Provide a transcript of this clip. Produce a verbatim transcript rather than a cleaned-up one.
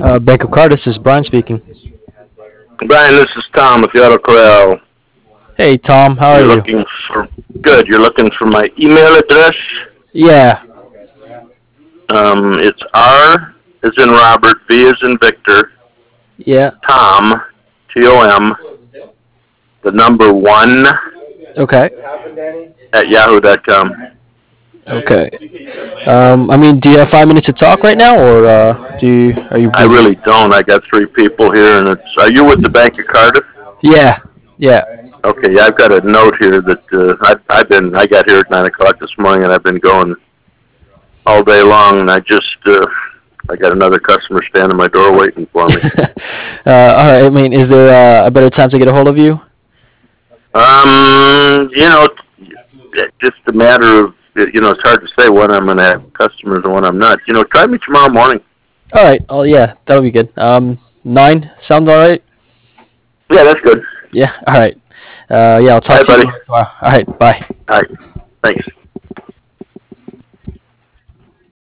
Uh, Bank of Car, this is Brian speaking. Brian, this is Tom with the Auto Corral. Hey, Tom, how are You're you? looking for good. You're looking for my email address. Yeah, Um, it's R as in Robert, V as in Victor, yeah, Tom, T O M, the number one okay, at yahoo dot com. okay. Um, I mean, do you have five minutes to talk right now, or uh, do you, are you I busy? really don't. I got three people here, and it's. Are you with the Bank of Cardiff? Yeah, yeah. Okay, yeah, I've got a note here that uh, I, I've been. I got here at nine o'clock this morning, and I've been going all day long, and I just. Uh, I got another customer standing at my door waiting for me. uh, all right. I mean, is there uh, a better time to get a hold of you? Um, you know, it's just a matter of, you know, it's hard to say when I'm going to have customers and when I'm not. You know, try me tomorrow morning. All right. Oh, yeah, that'll be good. Um, nine sounds all right. Yeah, that's good. Yeah. All right. Uh, yeah, I'll All talk right, to you buddy. tomorrow. All right. Bye. All right. Thanks.